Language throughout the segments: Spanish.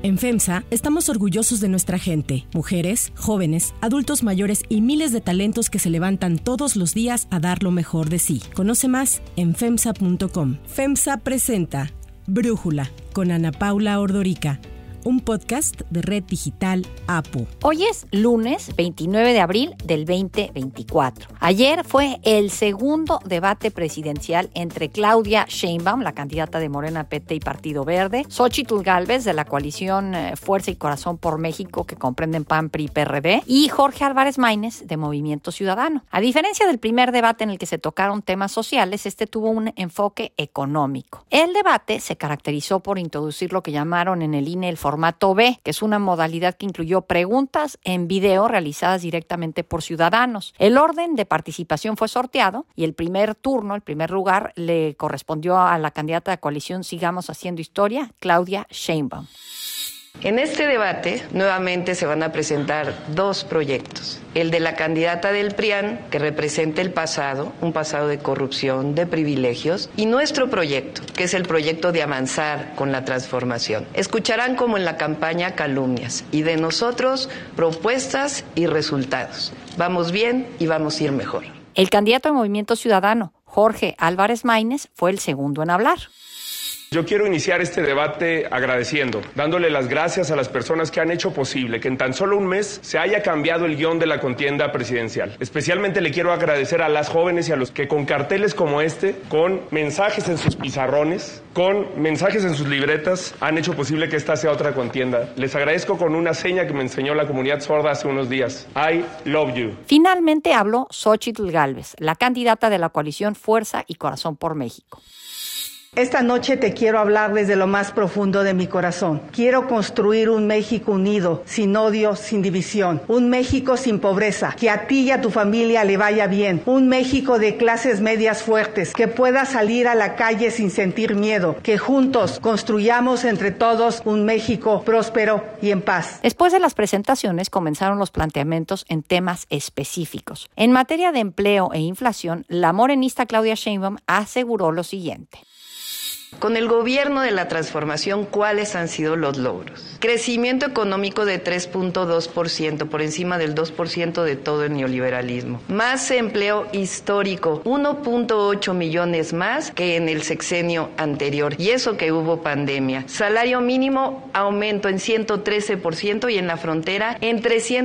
En FEMSA estamos orgullosos de nuestra gente, mujeres, jóvenes, adultos mayores y miles de talentos que se levantan todos los días a dar lo mejor de sí. Conoce más en FEMSA.com. FEMSA presenta Brújula con Ana Paula Ordorica, un podcast de Red Digital APU. Hoy es lunes 29 de abril del 2024. Ayer fue el segundo debate presidencial entre Claudia Sheinbaum, la candidata de Morena, PT y Partido Verde, Xóchitl Gálvez, de la coalición Fuerza y Corazón por México, que comprenden PAN, PRI y PRD, y Jorge Álvarez Maínez, de Movimiento Ciudadano. A diferencia del primer debate en el que se tocaron temas sociales, este tuvo un enfoque económico. El debate se caracterizó por introducir lo que llamaron en el INE el formato B, que es una modalidad que incluyó preguntas en video realizadas directamente por ciudadanos. El orden de participación fue sorteado y el primer lugar, le correspondió a la candidata de coalición Sigamos Haciendo Historia, Claudia Sheinbaum. En este debate, nuevamente se van a presentar dos proyectos. El de la candidata del PRIAN, que representa el pasado, un pasado de corrupción, de privilegios, y nuestro proyecto, que es el proyecto de avanzar con la transformación. Escucharán, como en la campaña, calumnias, y de nosotros propuestas y resultados. Vamos bien y vamos a ir mejor. El candidato de Movimiento Ciudadano, Jorge Álvarez Maínez, fue el segundo en hablar. Yo quiero iniciar este debate agradeciendo, dándole las gracias a las personas que han hecho posible que en tan solo un mes se haya cambiado el guión de la contienda presidencial. Especialmente le quiero agradecer a las jóvenes y a los que con carteles como este, con mensajes en sus pizarrones, con mensajes en sus libretas, han hecho posible que esta sea otra contienda. Les agradezco con una seña que me enseñó la comunidad sorda hace unos días. I love you. Finalmente habló Xóchitl Gálvez, la candidata de la coalición Fuerza y Corazón por México. Esta noche te quiero hablar desde lo más profundo de mi corazón. Quiero construir un México unido, sin odio, sin división. Un México sin pobreza, que a ti y a tu familia le vaya bien. Un México de clases medias fuertes, que pueda salir a la calle sin sentir miedo. Que juntos construyamos entre todos un México próspero y en paz. Después de las presentaciones comenzaron los planteamientos en temas específicos. En materia de empleo e inflación, la morenista Claudia Sheinbaum aseguró lo siguiente. Con el gobierno de la transformación, ¿cuáles han sido los logros? Crecimiento económico de 3.2%, por encima del 2% de todo el neoliberalismo. Más empleo histórico, 1.8 millones más que en el sexenio anterior, y eso que hubo pandemia. Salario mínimo, aumento en 113% y en la frontera en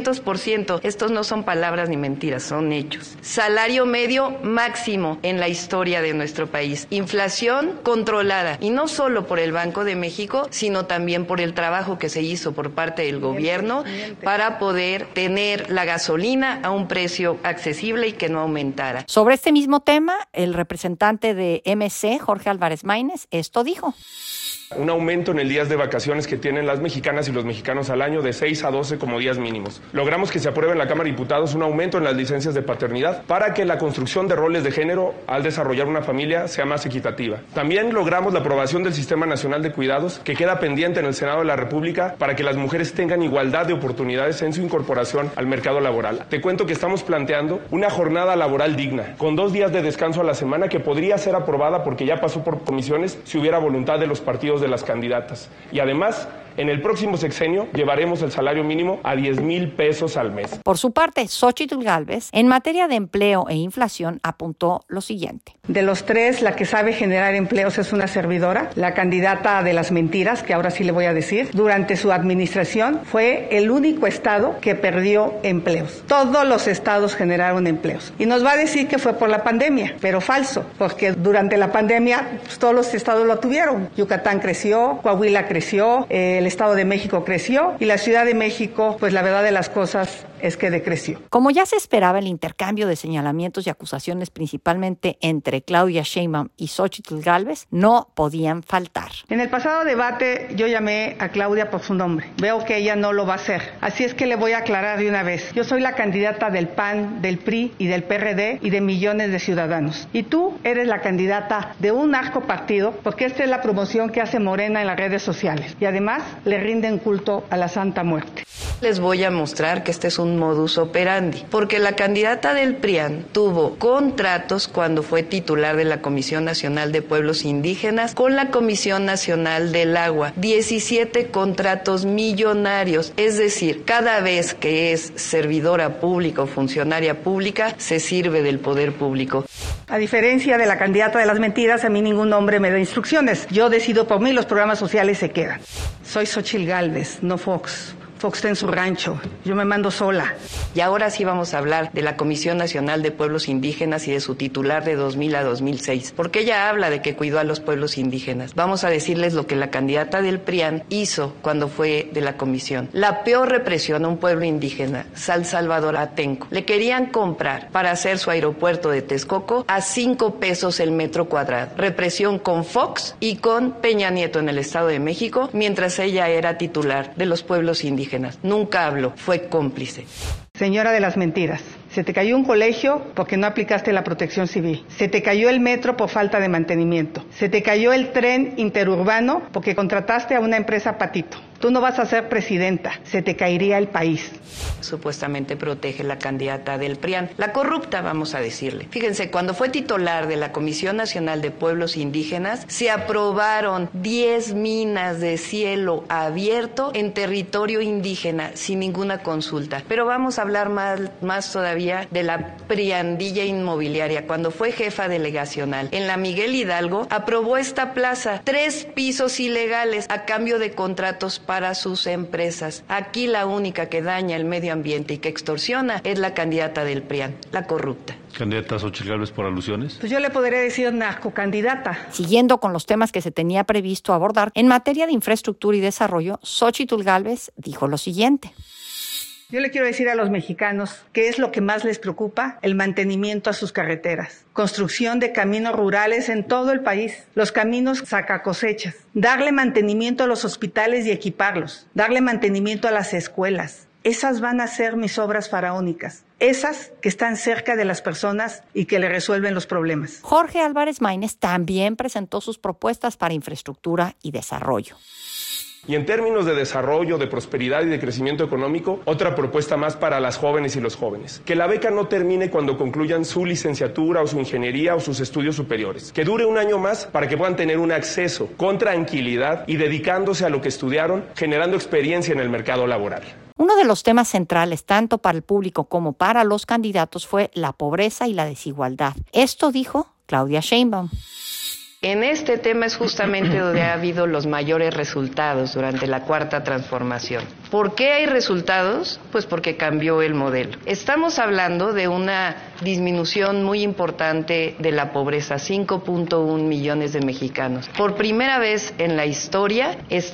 300%. Estos no son palabras ni mentiras, son hechos. Salario medio máximo en la historia de nuestro país. Inflación controlada. Y no solo por el Banco de México, sino también por el trabajo que se hizo por parte del gobierno para poder tener la gasolina a un precio accesible y que no aumentara. Sobre este mismo tema, el representante de MC, Jorge Álvarez Maínez, esto dijo. Un aumento en el días de vacaciones que tienen las mexicanas y los mexicanos al año de 6 a 12 como días mínimos. Logramos que se apruebe en la Cámara de Diputados un aumento en las licencias de paternidad para que la construcción de roles de género al desarrollar una familia sea más equitativa. También logramos la aprobación del Sistema Nacional de Cuidados, que queda pendiente en el Senado de la República, para que las mujeres tengan igualdad de oportunidades en su incorporación al mercado laboral. Te cuento que estamos planteando una jornada laboral digna, con 2 días de descanso a la semana, que podría ser aprobada porque ya pasó por comisiones si hubiera voluntad de los partidos de las candidatas. Y además, en el próximo sexenio llevaremos el salario mínimo a 10,000 pesos al mes. Por su parte, Xóchitl Gálvez, en materia de empleo e inflación, apuntó lo siguiente. De los tres, la que sabe generar empleos es una servidora, la candidata de las mentiras, que ahora sí le voy a decir. Durante su administración fue el único estado que perdió empleos. Todos los estados generaron empleos. Y nos va a decir que fue por la pandemia, pero falso, porque durante la pandemia pues, todos los estados lo tuvieron. Yucatán creció, Coahuila creció, el Estado de México creció y la Ciudad de México, pues la verdad de las cosas es que decreció. Como ya se esperaba, el intercambio de señalamientos y acusaciones, principalmente entre Claudia Sheinbaum y Xóchitl Gálvez, no podían faltar. En el pasado debate yo llamé a Claudia por su nombre. Veo que ella no lo va a hacer. Así es que le voy a aclarar de una vez. Yo soy la candidata del PAN, del PRI y del PRD y de millones de ciudadanos. Y tú eres la candidata de un narco partido, porque esta es la promoción que hace Morena en las redes sociales. Y además le rinden culto a la Santa Muerte. Les voy a mostrar que este es un modus operandi, porque la candidata del PRIAN tuvo contratos cuando fue titular de la Comisión Nacional de Pueblos Indígenas con la Comisión Nacional del Agua. 17 contratos millonarios, es decir, cada vez que es servidora pública o funcionaria pública, se sirve del poder público. A diferencia de la candidata de las mentiras, a mí ningún hombre me da instrucciones. Yo decido por mí, los programas sociales se quedan. Soy Xóchitl Gálvez, no Fox. Fox está en su rancho, yo me mando sola. Y ahora sí vamos a hablar de la Comisión Nacional de Pueblos Indígenas y de su titular de 2000 a 2006, porque ella habla de que cuidó a los pueblos indígenas. Vamos a decirles lo que la candidata del PRIAN hizo cuando fue de la comisión. La peor represión a un pueblo indígena, San Salvador Atenco. Le querían comprar para hacer su aeropuerto de Texcoco a 5 pesos el metro cuadrado. Represión con Fox y con Peña Nieto en el Estado de México, mientras ella era titular de los pueblos indígenas. Nunca habló, fue cómplice. Señora de las mentiras, se te cayó un colegio porque no aplicaste la protección civil. Se te cayó el metro por falta de mantenimiento. Se te cayó el tren interurbano porque contrataste a una empresa patito. Tú no vas a ser presidenta, se te caería el país. Supuestamente protege la candidata del PRIAN, la corrupta, vamos a decirle. Fíjense, cuando fue titular de la Comisión Nacional de Pueblos Indígenas, se aprobaron 10 minas de cielo abierto en territorio indígena sin ninguna consulta. Pero vamos a hablar más todavía de la priandilla inmobiliaria. Cuando fue jefa delegacional en la Miguel Hidalgo, aprobó esta plaza, 3 pisos ilegales a cambio de contratos para sus empresas. Aquí la única que daña el medio ambiente y que extorsiona es la candidata del PRIAN, la corrupta. ¿Candidata Xóchitl Gálvez por alusiones? Pues yo le podría decir narcocandidata. Siguiendo con los temas que se tenía previsto abordar, en materia de infraestructura y desarrollo, Xóchitl Gálvez dijo lo siguiente. Yo le quiero decir a los mexicanos que es lo que más les preocupa, el mantenimiento a sus carreteras, construcción de caminos rurales en todo el país, los caminos sacacosechas, darle mantenimiento a los hospitales y equiparlos, darle mantenimiento a las escuelas. Esas van a ser mis obras faraónicas, esas que están cerca de las personas y que le resuelven los problemas. Jorge Álvarez Maínez también presentó sus propuestas para infraestructura y desarrollo. Y en términos de desarrollo, de prosperidad y de crecimiento económico, otra propuesta más para las jóvenes y los jóvenes. Que la beca no termine cuando concluyan su licenciatura o su ingeniería o sus estudios superiores. Que dure un año más para que puedan tener un acceso con tranquilidad y dedicándose a lo que estudiaron, generando experiencia en el mercado laboral. Uno de los temas centrales, tanto para el público como para los candidatos, fue la pobreza y la desigualdad. Esto dijo Claudia Sheinbaum. En este tema es justamente donde ha habido los mayores resultados durante la Cuarta Transformación. ¿Por qué hay resultados? Pues porque cambió el modelo. Estamos hablando de una disminución muy importante de la pobreza, 5.1 millones de mexicanos. Por primera vez en la historia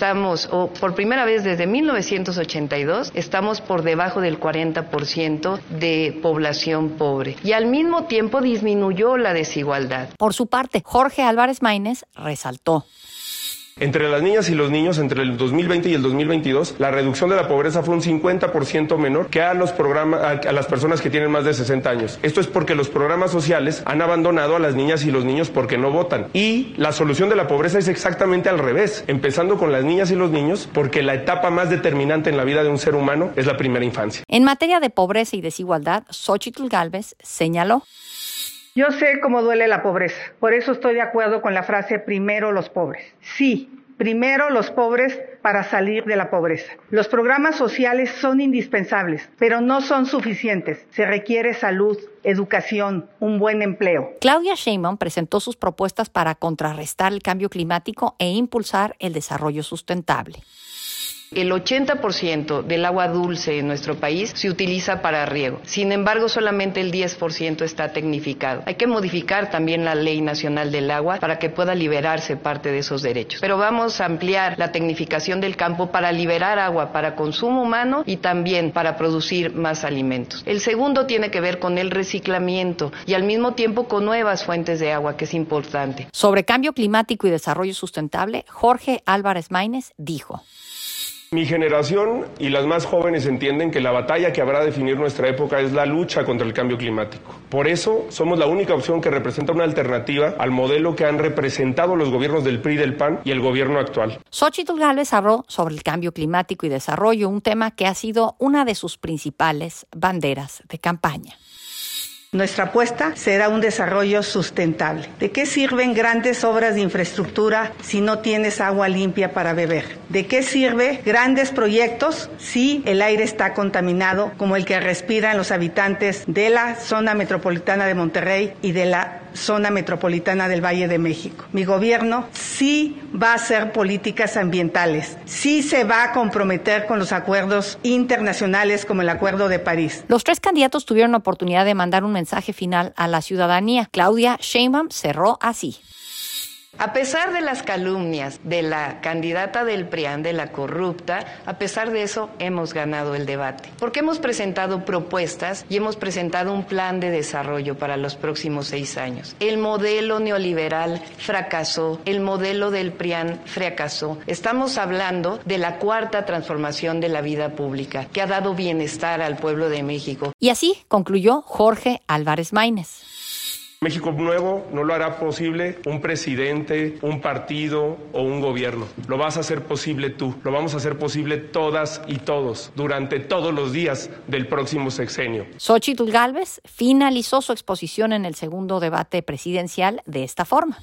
por primera vez desde 1982, estamos por debajo del 40% de población pobre. Y al mismo tiempo disminuyó la desigualdad. Por su parte, Jorge Álvarez Maínez resaltó. Entre las niñas y los niños, entre el 2020 y el 2022, la reducción de la pobreza fue un 50% menor que a las personas que tienen más de 60 años. Esto es porque los programas sociales han abandonado a las niñas y los niños porque no votan. Y la solución de la pobreza es exactamente al revés, empezando con las niñas y los niños, porque la etapa más determinante en la vida de un ser humano es la primera infancia. En materia de pobreza y desigualdad, Xóchitl Gálvez señaló. Yo sé cómo duele la pobreza, por eso estoy de acuerdo con la frase primero los pobres. Sí, primero los pobres para salir de la pobreza. Los programas sociales son indispensables, pero no son suficientes. Se requiere salud, educación, un buen empleo. Claudia Sheinbaum presentó sus propuestas para contrarrestar el cambio climático e impulsar el desarrollo sustentable. El 80% del agua dulce en nuestro país se utiliza para riego. Sin embargo, solamente el 10% está tecnificado. Hay que modificar también la Ley Nacional del Agua para que pueda liberarse parte de esos derechos. Pero vamos a ampliar la tecnificación del campo para liberar agua para consumo humano y también para producir más alimentos. El segundo tiene que ver con el reciclamiento y al mismo tiempo con nuevas fuentes de agua, que es importante. Sobre cambio climático y desarrollo sustentable, Jorge Álvarez Maínez dijo. Mi generación y las más jóvenes entienden que la batalla que habrá de definir nuestra época es la lucha contra el cambio climático. Por eso, somos la única opción que representa una alternativa al modelo que han representado los gobiernos del PRI, del PAN y el gobierno actual. Xóchitl Gálvez habló sobre el cambio climático y desarrollo, un tema que ha sido una de sus principales banderas de campaña. Nuestra apuesta será un desarrollo sustentable. ¿De qué sirven grandes obras de infraestructura si no tienes agua limpia para beber? ¿De qué sirve grandes proyectos si el aire está contaminado, como el que respiran los habitantes de la zona metropolitana de Monterrey y de la zona metropolitana del Valle de México? Mi gobierno sí va a hacer políticas ambientales, sí se va a comprometer con los acuerdos internacionales como el Acuerdo de París. Los tres candidatos tuvieron la oportunidad de mandar un mensaje final a la ciudadanía. Claudia Sheinbaum cerró así. A pesar de las calumnias de la candidata del PRIAN, de la corrupta, a pesar de eso hemos ganado el debate. Porque hemos presentado propuestas y hemos presentado un plan de desarrollo para los próximos 6 años. El modelo neoliberal fracasó, el modelo del PRIAN fracasó. Estamos hablando de la cuarta transformación de la vida pública, que ha dado bienestar al pueblo de México. Y así concluyó Jorge Álvarez Maínez. México nuevo no lo hará posible un presidente, un partido o un gobierno. Lo vas a hacer posible tú, lo vamos a hacer posible todas y todos durante todos los días del próximo sexenio. Xóchitl Gálvez finalizó su exposición en el segundo debate presidencial de esta forma.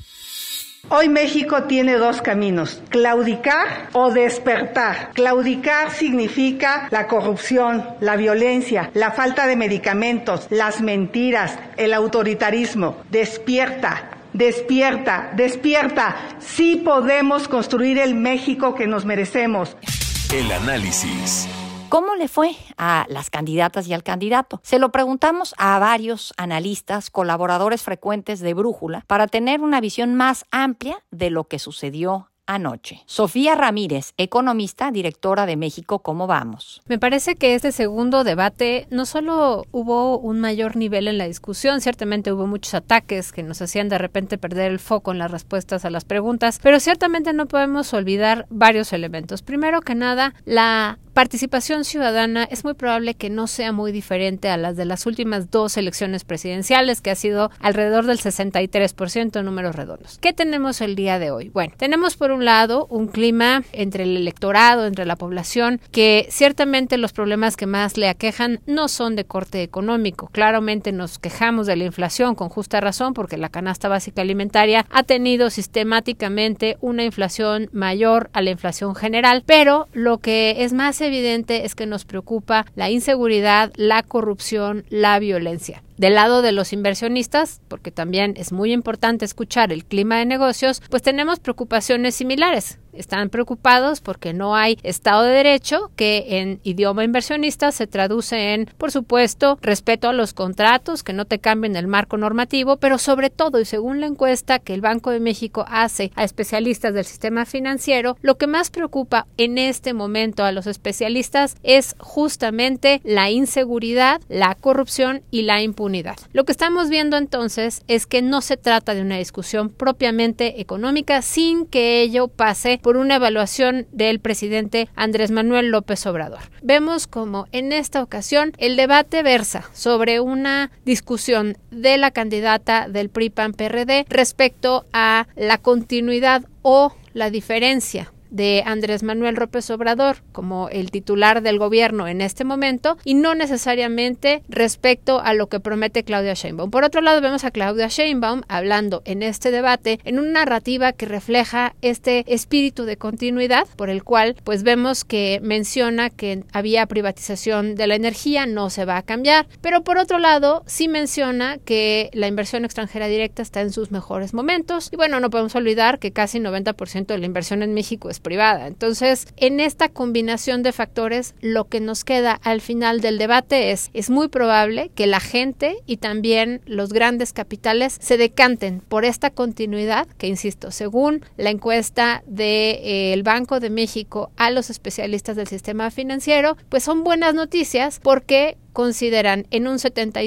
Hoy México tiene 2 caminos, claudicar o despertar. Claudicar significa la corrupción, la violencia, la falta de medicamentos, las mentiras, el autoritarismo. Despierta, despierta, despierta. Sí podemos construir el México que nos merecemos. El análisis. ¿Cómo le fue a las candidatas y al candidato? Se lo preguntamos a varios analistas, colaboradores frecuentes de Brújula, para tener una visión más amplia de lo que sucedió anoche. Sofía Ramírez, economista, directora de México, ¿cómo vamos? Me parece que este segundo debate no solo hubo un mayor nivel en la discusión, ciertamente hubo muchos ataques que nos hacían de repente perder el foco en las respuestas a las preguntas, pero ciertamente no podemos olvidar varios elementos. Primero que nada, la participación ciudadana es muy probable que no sea muy diferente a las de las últimas 2 elecciones presidenciales, que ha sido alrededor del 63% en números redondos. ¿Qué tenemos el día de hoy? Bueno, tenemos por un lado un clima entre el electorado, entre la población, que ciertamente los problemas que más le aquejan no son de corte económico. Claramente nos quejamos de la inflación con justa razón, porque la canasta básica alimentaria ha tenido sistemáticamente una inflación mayor a la inflación general, pero lo que es más evidente es que nos preocupa la inseguridad, la corrupción, la violencia. Del lado de los inversionistas, porque también es muy importante escuchar el clima de negocios, pues tenemos preocupaciones similares. Están preocupados porque no hay Estado de Derecho, que en idioma inversionista se traduce en, por supuesto, respeto a los contratos, que no te cambien el marco normativo, pero sobre todo, y según la encuesta que el Banco de México hace a especialistas del sistema financiero, lo que más preocupa en este momento a los especialistas es justamente la inseguridad, la corrupción y la impunidad. Lo que estamos viendo entonces es que no se trata de una discusión propiamente económica, sin que ello pase por una evaluación del presidente Andrés Manuel López Obrador. Vemos como en esta ocasión el debate versa sobre una discusión de la candidata del PRI-PAN-PRD respecto a la continuidad o la diferencia de Andrés Manuel López Obrador como el titular del gobierno en este momento, y no necesariamente respecto a lo que promete Claudia Sheinbaum. Por otro lado, vemos a Claudia Sheinbaum hablando en este debate en una narrativa que refleja este espíritu de continuidad, por el cual pues vemos que menciona que había privatización de la energía, no se va a cambiar, pero por otro lado sí menciona que la inversión extranjera directa está en sus mejores momentos, y bueno, no podemos olvidar que casi 90% de la inversión en México es privada. Entonces, en esta combinación de factores, lo que nos queda al final del debate es muy probable que la gente y también los grandes capitales se decanten por esta continuidad que, insisto, según la encuesta del Banco de México a los especialistas del sistema financiero, pues son buenas noticias, porque consideran en un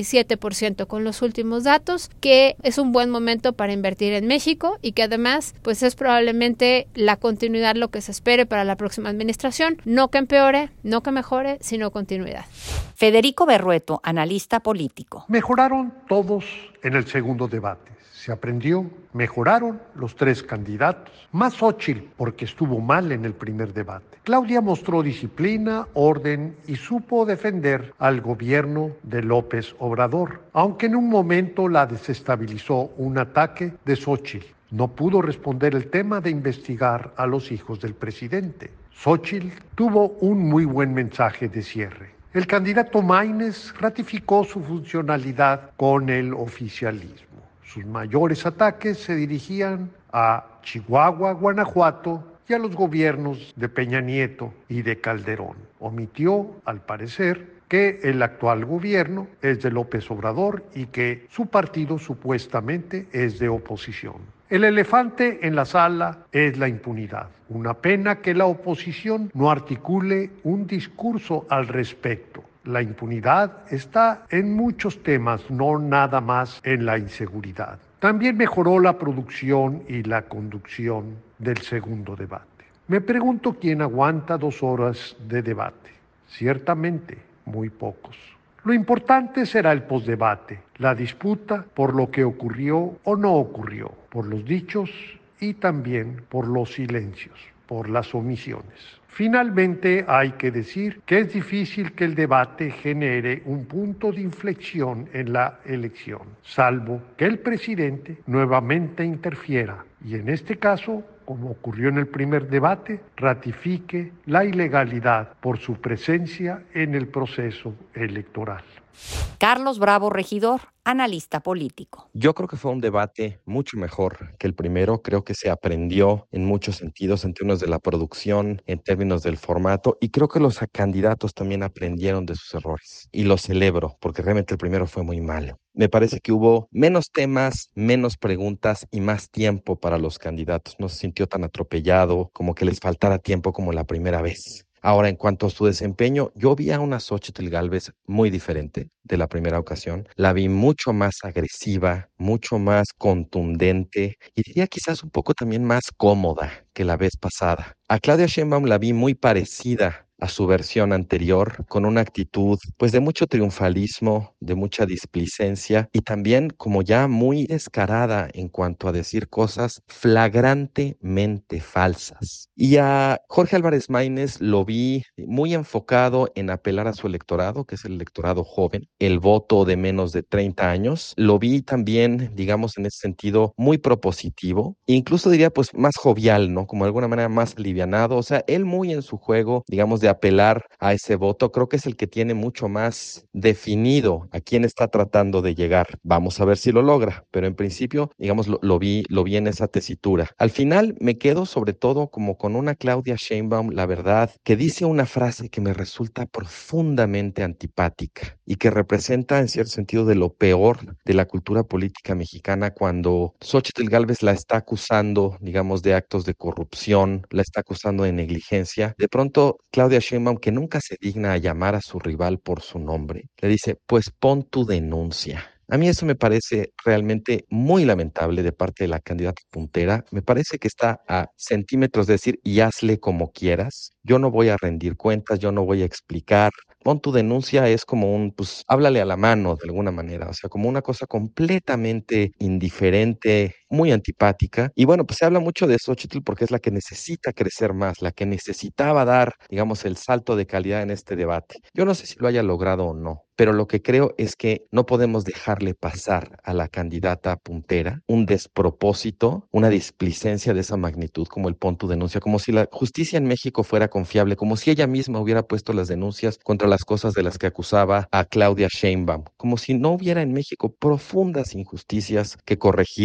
77% con los últimos datos que es un buen momento para invertir en México y que además pues es probablemente la continuidad lo que se espere para la próxima administración, no que empeore, no que mejore, sino continuidad. Federico Berrueto, analista político. Mejoraron todos en el segundo debate. Se aprendió, mejoraron los tres candidatos, más Xóchitl porque estuvo mal en el primer debate. Claudia mostró disciplina, orden y supo defender al gobierno de López Obrador, aunque en un momento la desestabilizó un ataque de Xóchitl. No pudo responder el tema de investigar a los hijos del presidente. Xóchitl tuvo un muy buen mensaje de cierre. El candidato Maínez ratificó su funcionalidad con el oficialismo. Sus mayores ataques se dirigían a Chihuahua, Guanajuato y a los gobiernos de Peña Nieto y de Calderón. Omitió, al parecer, que el actual gobierno es de López Obrador y que su partido supuestamente es de oposición. El elefante en la sala es la impunidad. Una pena que la oposición no articule un discurso al respecto. La impunidad está en muchos temas, no nada más en la inseguridad. También mejoró la producción y la conducción del segundo debate. Me pregunto quién aguanta 2 horas de debate. Ciertamente, muy pocos. Lo importante será el posdebate, la disputa por lo que ocurrió o no ocurrió, por los dichos y también por los silencios, por las omisiones. Finalmente, hay que decir que es difícil que el debate genere un punto de inflexión en la elección, salvo que el presidente nuevamente interfiera y en este caso, como ocurrió en el primer debate, ratifique la ilegalidad por su presencia en el proceso electoral. Carlos Bravo, regidor, analista político. Yo creo que fue un debate mucho mejor que el primero. Creo que se aprendió en muchos sentidos, en términos de la producción, en términos del formato, y creo que los candidatos también aprendieron de sus errores. Y lo celebro, porque realmente el primero fue muy malo. Me parece que hubo menos temas, menos preguntas y más tiempo para los candidatos. No se sintió tan atropellado, como que les faltara tiempo como la primera vez. Ahora, en cuanto a su desempeño, yo vi a una Xóchitl Gálvez muy diferente de la primera ocasión. La vi mucho más agresiva, mucho más contundente y diría quizás un poco también más cómoda que la vez pasada. A Claudia Sheinbaum la vi muy parecida a su versión anterior, con una actitud pues de mucho triunfalismo, de mucha displicencia y también como ya muy descarada en cuanto a decir cosas flagrantemente falsas. Y a Jorge Álvarez Maínez lo vi muy enfocado en apelar a su electorado, que es el electorado joven, el voto de menos de 30 años. Lo vi también, digamos, en ese sentido, muy propositivo, incluso diría pues más jovial, ¿no? Como de alguna manera más alivianado, o sea, él muy en su juego, digamos, de apelar a ese voto. Creo que es el que tiene mucho más definido a quién está tratando de llegar. Vamos a ver si lo logra, pero en principio, digamos, lo vi en esa tesitura. Al final me quedo sobre todo como con una Claudia Sheinbaum, la verdad, que dice una frase que me resulta profundamente antipática y que representa en cierto sentido de lo peor de la cultura política mexicana cuando Xóchitl Gálvez la está acusando, digamos, de actos de corrupción, la está acusando de negligencia. De pronto, Claudia Sheinbaum, que nunca se digna a llamar a su rival por su nombre, le dice, pues pon tu denuncia. A mí eso me parece realmente muy lamentable de parte de la candidata puntera. Me parece que está a centímetros de decir, y hazle como quieras. Yo no voy a rendir cuentas, yo no voy a explicar. Pon tu denuncia es como pues háblale a la mano de alguna manera, o sea, como una cosa completamente indiferente, muy antipática. Y bueno, pues se habla mucho de Xóchitl porque es la que necesita crecer más, la que necesitaba dar, digamos, el salto de calidad en este debate. Yo no sé si lo haya logrado o no, pero lo que creo es que no podemos dejarle pasar a la candidata puntera un despropósito, una displicencia de esa magnitud como el pon tu denuncia, como si la justicia en México fuera confiable, como si ella misma hubiera puesto las denuncias contra las cosas de las que acusaba a Claudia Sheinbaum, como si no hubiera en México profundas injusticias que corregir y en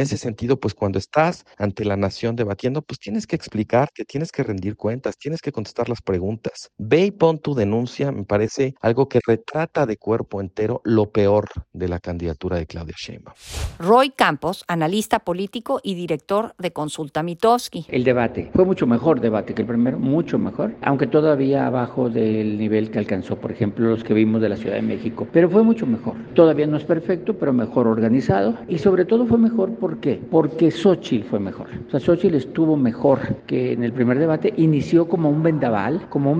ese sentido, pues cuando estás ante la nación debatiendo, pues tienes que explicarte, tienes que rendir cuentas, tienes que contestar las preguntas. Ve y pon tu denuncia, me parece algo que retrata de cuerpo entero lo peor de la candidatura de Claudia Sheinbaum. Roy Campos, analista político y director de Consulta Mitofsky. El debate fue mucho mejor debate que el primero, mucho mejor, aunque todavía abajo del nivel que alcanzó, por ejemplo, los que vimos de la Ciudad de México, pero fue mucho mejor. Todavía no es perfecto, pero mejor organizado, y sobre todo fue mejor, ¿por qué? Porque Xóchitl fue mejor. O sea, Xóchitl estuvo mejor que en el primer debate, inició como un vendaval,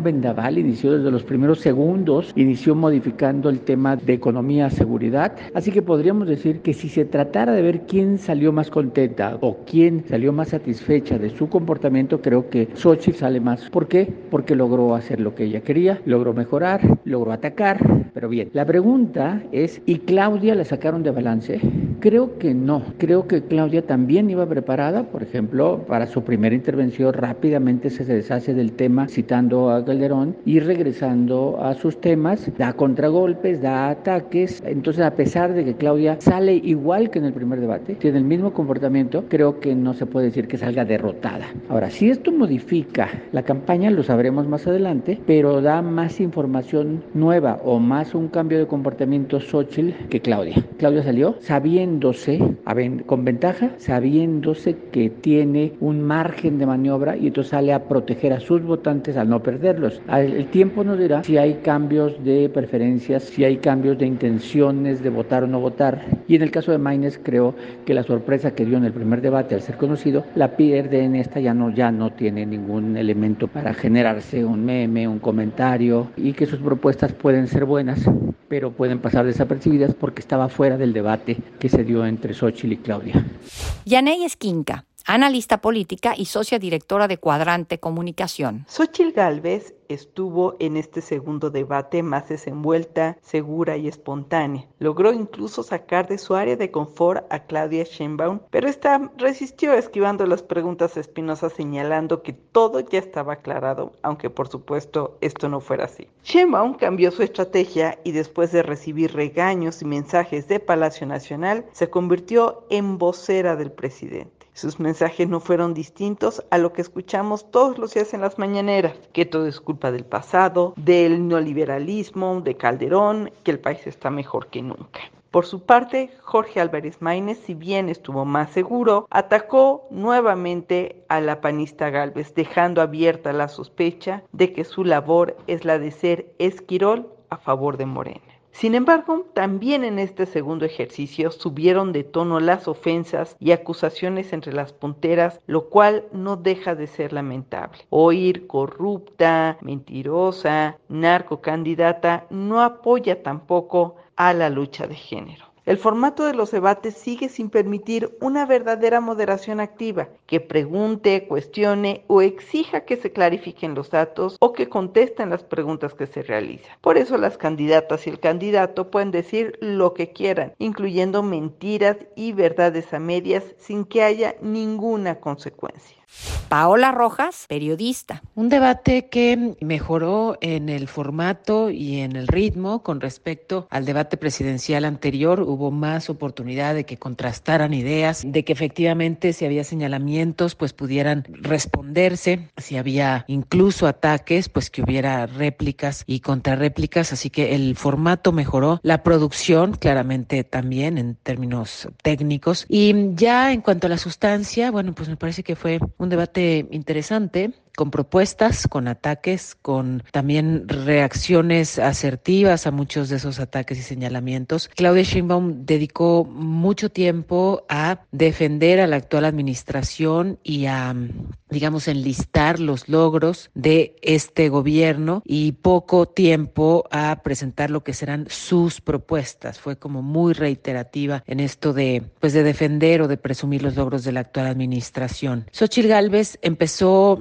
inició desde los primeros segundos, inició modificando el tema de economía, seguridad, así que podríamos decir que si se tratara de ver quién salió más contenta o quién salió más satisfecha de su comportamiento, creo que Xóchitl sale más. ¿Por qué? Porque logró hacer lo que ella quería, logró mejorar, logró atacar, pero bien. La pregunta es, ¿y Claudia la sacaron de balance? Creo que no. Creo que Claudia también iba preparada, por ejemplo, para su primera intervención rápidamente se deshace del tema citando a Calderón y regresando a sus temas, da contragolpes, da ataques. Entonces, a pesar de que Claudia sale igual que en el primer debate, tiene el mismo comportamiento, creo que no se puede decir que salga derrotada. Ahora, si esto modifica la campaña, lo sabremos más adelante, pero da más información nueva o más un cambio de comportamiento Xóchitl que Claudia. Claudia salió sabiéndose, con ventaja, sabiéndose que tiene un margen de maniobra y entonces sale a proteger a sus votantes al no perderlos. El tiempo nos dirá si hay cambios de preferencias, si hay cambios de intenciones de votar o no votar. Y en el caso de Maínez, creo que la sorpresa que dio en el primer debate al ser conocido, la pierde en esta, ya no tiene ningún elemento para generarse un meme, un comentario, y que sus propuestas pueden ser buenas, pero pueden pasar desapercibidas porque estaba fuera del debate que se dio entre Xóchitl y Claudia. Yaney Esquinca, analista política y socia directora de Cuadrante Comunicación. Xóchitl Gálvez estuvo en este segundo debate más desenvuelta, segura y espontánea. Logró incluso sacar de su área de confort a Claudia Sheinbaum, pero esta resistió esquivando las preguntas espinosas, señalando que todo ya estaba aclarado, aunque por supuesto esto no fuera así. Sheinbaum cambió su estrategia y después de recibir regaños y mensajes de Palacio Nacional, se convirtió en vocera del presidente. Sus mensajes no fueron distintos a lo que escuchamos todos los días en las mañaneras, que todo es culpa del pasado, del neoliberalismo, de Calderón, que el país está mejor que nunca. Por su parte, Jorge Álvarez Maínez, si bien estuvo más seguro, atacó nuevamente a la panista Gálvez, dejando abierta la sospecha de que su labor es la de ser esquirol a favor de Morena. Sin embargo, también en este segundo ejercicio subieron de tono las ofensas y acusaciones entre las punteras, lo cual no deja de ser lamentable. Oír corrupta, mentirosa, narcocandidata no apoya tampoco a la lucha de género. El formato de los debates sigue sin permitir una verdadera moderación activa, que pregunte, cuestione o exija que se clarifiquen los datos o que contesten las preguntas que se realizan. Por eso las candidatas y el candidato pueden decir lo que quieran, incluyendo mentiras y verdades a medias sin que haya ninguna consecuencia. Paola Rojas, periodista. Un debate que mejoró en el formato y en el ritmo con respecto al debate presidencial anterior. Hubo más oportunidad de que contrastaran ideas, de que efectivamente si había señalamientos pues pudieran responderse, si había incluso ataques pues que hubiera réplicas y contrarréplicas, así que el formato mejoró, la producción claramente también en términos técnicos, y ya en cuanto a la sustancia, bueno, pues me parece que fue un debate interesante, con propuestas, con ataques, con también reacciones asertivas a muchos de esos ataques y señalamientos. Claudia Sheinbaum dedicó mucho tiempo a defender a la actual administración y a, digamos, enlistar los logros de este gobierno y poco tiempo a presentar lo que serán sus propuestas. Fue como muy reiterativa en esto de defender o de presumir los logros de la actual administración. Xóchitl Gálvez empezó nerviosa,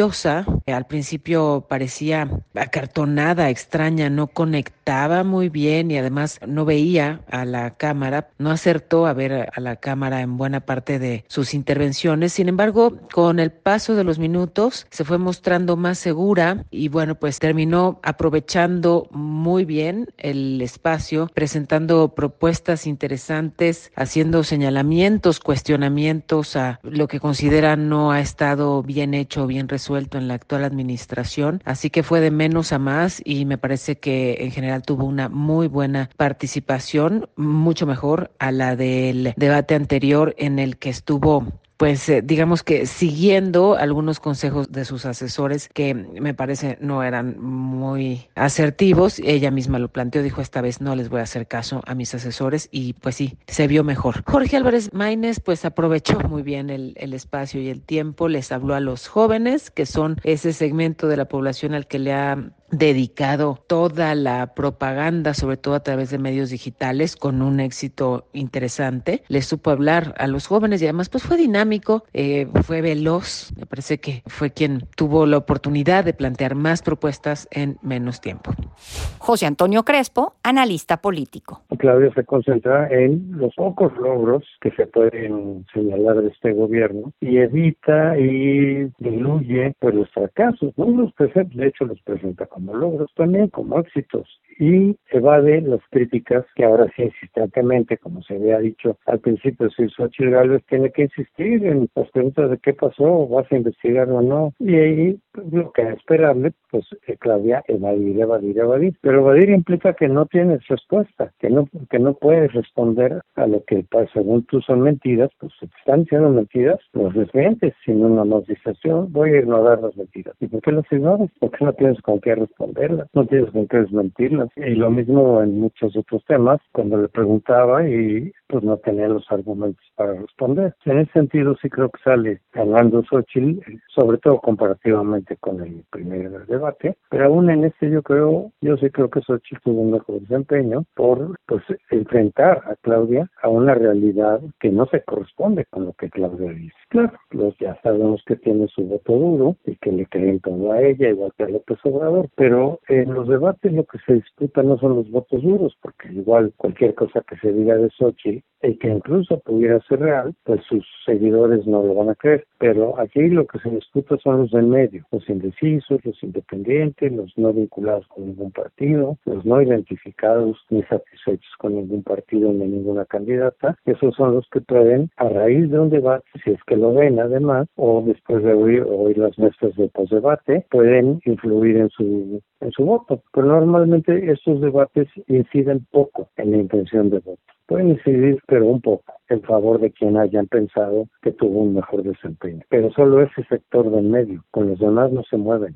nerviosa. Al principio parecía acartonada, extraña, no conectaba muy bien y además no veía a la cámara, no acertó a ver a la cámara en buena parte de sus intervenciones. Sin embargo, con el paso de los minutos se fue mostrando más segura y bueno, pues terminó aprovechando muy bien el espacio, presentando propuestas interesantes, haciendo señalamientos, cuestionamientos a lo que considera no ha estado bien hecho, bien resuelto en la actual administración. Así que fue de menos a más y me parece que en general tuvo una muy buena participación, mucho mejor a la del debate anterior en el que estuvo digamos que siguiendo algunos consejos de sus asesores que me parece no eran muy asertivos. Ella misma lo planteó, dijo esta vez no les voy a hacer caso a mis asesores y pues sí, se vio mejor. Jorge Álvarez Maínez pues aprovechó muy bien el espacio y el tiempo, les habló a los jóvenes que son ese segmento de la población al que le ha dedicado toda la propaganda, sobre todo a través de medios digitales, con un éxito interesante. Le supo hablar a los jóvenes y además pues fue dinámico, fue veloz. Me parece que fue quien tuvo la oportunidad de plantear más propuestas en menos tiempo. José Antonio Crespo, analista político. Claudia se concentra en los pocos logros que se pueden señalar de este gobierno y evita y diluye pues los fracasos, ¿no? De hecho los presenta como logros también, como éxitos, y evade las críticas que ahora sí insistentemente, como se había dicho al principio, si Xochitl Gálvez tiene que insistir en las preguntas de qué pasó, vas a investigar o no, y ahí pues, lo que es esperable, pues Claudia evadir, pero evadir implica que no tienes respuesta, que no puedes responder a lo que según tú son mentiras, pues si te están diciendo mentiras, los desmientes, si no nos dices yo voy a ignorar las mentiras. ¿Y por qué las ignoras? Porque no tienes con qué responderlas, no tienes con qué desmentirlas. Y lo mismo en muchos otros temas, cuando le preguntaba y pues no tenía los argumentos para responder. En ese sentido sí creo que sale ganando Xochitl, sobre todo comparativamente con el primer debate, pero aún en este yo sí creo que Xochitl tuvo un mejor desempeño por pues enfrentar a Claudia a una realidad que no se corresponde con lo que Claudia dice. Claro, ya sabemos que tiene su voto duro y que le creen todo a ella, igual que a López Obrador, pero en los debates lo que se disputa no son los votos duros, porque igual cualquier cosa que se diga de Xochitl y que incluso pudiera ser real, pues sus seguidores no lo van a creer. Pero aquí lo que se disputa son los del medio, los indecisos, los independientes, los no vinculados con ningún partido, los no identificados ni satisfechos con ningún partido ni ninguna candidata. Esos son los que pueden, a raíz de un debate, si es que lo ven además, o después de oír las muestras de posdebate, pueden influir en su voto. Pero normalmente estos debates inciden poco en la intención de voto. Pueden incidir, pero un poco, en favor de quien hayan pensado que tuvo un mejor desempeño. Pero solo ese sector del medio, con los demás no se mueven.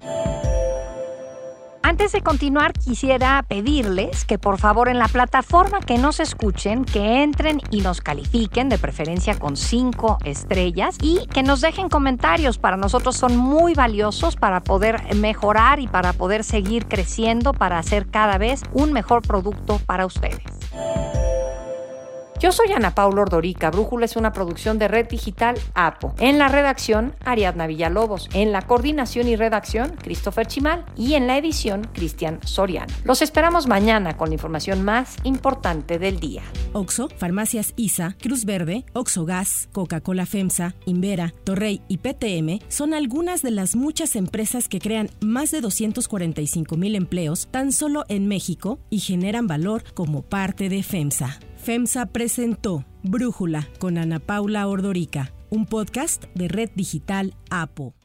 Antes de continuar, quisiera pedirles que por favor en la plataforma que nos escuchen, que entren y nos califiquen, de preferencia con 5 estrellas, y que nos dejen comentarios. Para nosotros son muy valiosos para poder mejorar y para poder seguir creciendo, para hacer cada vez un mejor producto para ustedes. Yo soy Ana Paula Ordorica. Brújula es una producción de Red Digital APO. En la redacción, Ariadna Villalobos. En la coordinación y redacción, Christopher Chimal. Y en la edición, Cristian Soriano. Los esperamos mañana con la información más importante del día. Oxxo, Farmacias ISA, Cruz Verde, Oxxo Gas, Coca-Cola FEMSA, Invera, Torrey y PTM son algunas de las muchas empresas que crean más de 245,000 empleos tan solo en México y generan valor como parte de FEMSA. FEMSA presentó Brújula con Ana Paula Ordorica, un podcast de Red Digital APO.